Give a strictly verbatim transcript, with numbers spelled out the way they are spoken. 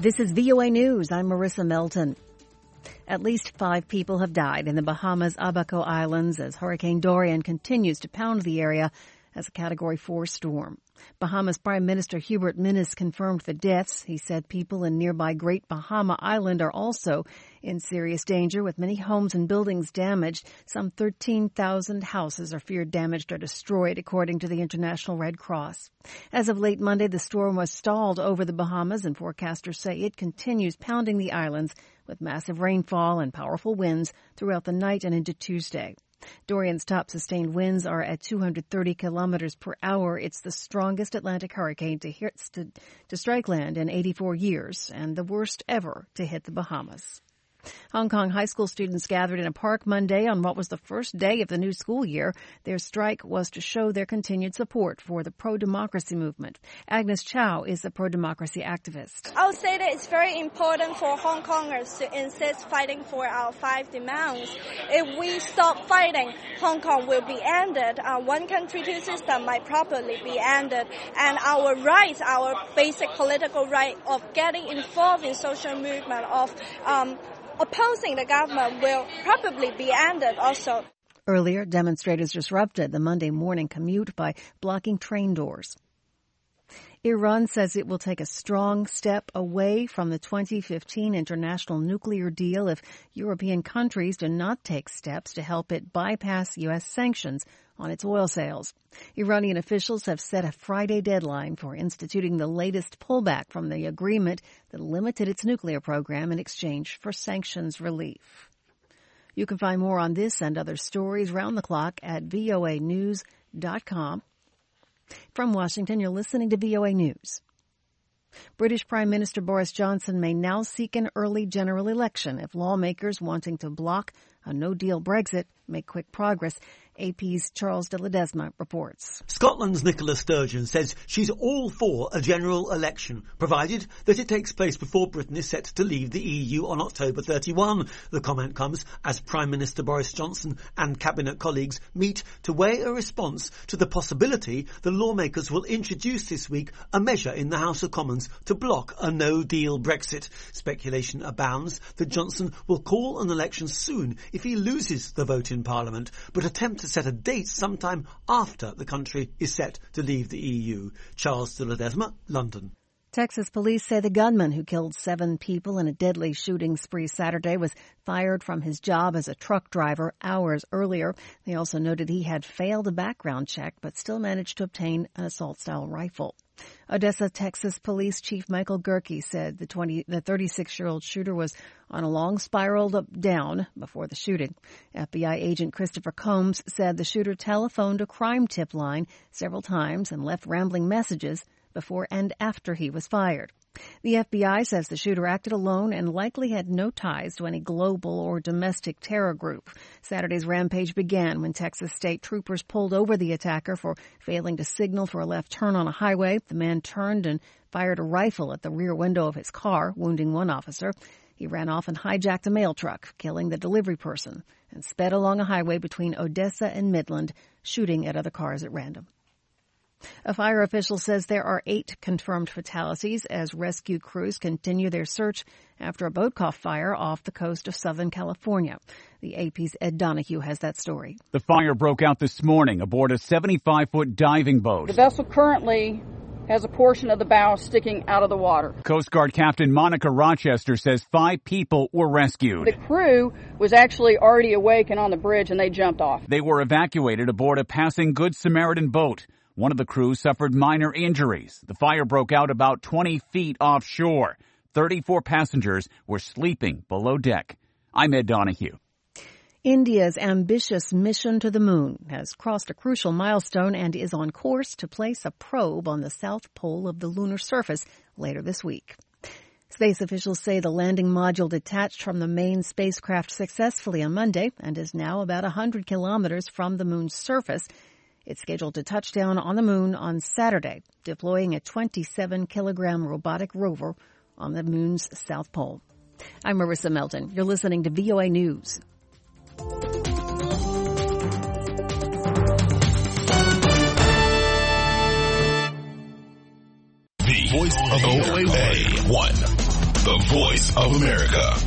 This is V O A News. I'm Marissa Melton. At least five people have died in the Bahamas' Abaco Islands as Hurricane Dorian continues to pound the area as a Category four storm. Bahamas Prime Minister Hubert Minnis confirmed the deaths. He said people in nearby Great Bahama Island are also in serious danger, with many homes and buildings damaged. Some thirteen thousand houses are feared damaged or destroyed, according to the International Red Cross. As of late Monday, the storm was stalled over the Bahamas, and forecasters say it continues pounding the islands with massive rainfall and powerful winds throughout the night and into Tuesday. Dorian's top sustained winds are at two hundred thirty kilometers per hour. It's the strongest Atlantic hurricane to, hit, to, to strike land in eighty-four years and the worst ever to hit the Bahamas. Hong Kong high school students gathered in a park Monday on what was the first day of the new school year. Their strike was to show their continued support for the pro-democracy movement. Agnes Chow is a pro-democracy activist. I would say that it's very important for Hong Kongers to insist fighting for our five demands. If we stop fighting, Hong Kong will be ended. Uh, one country, two system might probably be ended. And our rights, our basic political right of getting involved in social movement, of um, opposing the government, will probably be ended also. Earlier, demonstrators disrupted the Monday morning commute by blocking train doors. Iran says it will take a strong step away from the twenty fifteen international nuclear deal if European countries do not take steps to help it bypass U S sanctions on its oil sales. Iranian officials have set a Friday deadline for instituting the latest pullback from the agreement that limited its nuclear program in exchange for sanctions relief. You can find more on this and other stories round the clock at V O A news dot com. From Washington, you're listening to V O A News. British Prime Minister Boris Johnson may now seek an early general election if lawmakers wanting to block a no-deal Brexit make quick progress. A P's Charles de Ledesma reports. Scotland's Nicola Sturgeon says she's all for a general election, provided that it takes place before Britain is set to leave the E U on October thirty-first. The comment comes as Prime Minister Boris Johnson and Cabinet colleagues meet to weigh a response to the possibility the lawmakers will introduce this week a measure in the House of Commons to block a no-deal Brexit. Speculation abounds that Johnson will call an election soon if he loses the vote in Parliament, but attempt to set a date sometime after the country is set to leave the E U. Charles de Ledesma, London. Texas police say the gunman who killed seven people in a deadly shooting spree Saturday was fired from his job as a truck driver hours earlier. They also noted he had failed a background check but still managed to obtain an assault-style rifle. Odessa, Texas Police Chief Michael Gerke said the twenty, the thirty-six-year-old shooter was on a long spiral up down before the shooting. F B I agent Christopher Combs said the shooter telephoned a crime tip line several times and left rambling messages before and after he was fired. The F B I says the shooter acted alone and likely had no ties to any global or domestic terror group. Saturday's rampage began when Texas state troopers pulled over the attacker for failing to signal for a left turn on a highway. The man turned and fired a rifle at the rear window of his car, wounding one officer. He ran off and hijacked a mail truck, killing the delivery person, and sped along a highway between Odessa and Midland, shooting at other cars at random. A fire official says there are eight confirmed fatalities as rescue crews continue their search after a boat caught fire off the coast of Southern California. The A P's Ed Donahue has that story. The fire broke out this morning aboard a seventy-five foot diving boat. The vessel currently has a portion of the bow sticking out of the water. Coast Guard Captain Monica Rochester says five people were rescued. The crew was actually already awake and on the bridge, and they jumped off. They were evacuated aboard a passing Good Samaritan boat. One of the crew suffered minor injuries. The fire broke out about twenty feet offshore. thirty-four passengers were sleeping below deck. I'm Ed Donahue. India's ambitious mission to the moon has crossed a crucial milestone and is on course to place a probe on the south pole of the lunar surface later this week. Space officials say the landing module detached from the main spacecraft successfully on Monday and is now about one hundred kilometers from the moon's surface. It's scheduled to touch down on the moon on Saturday, deploying a twenty-seven kilogram robotic rover on the moon's south pole. I'm Marissa Melton. You're listening to V O A News. The voice of O A one. the voice of America.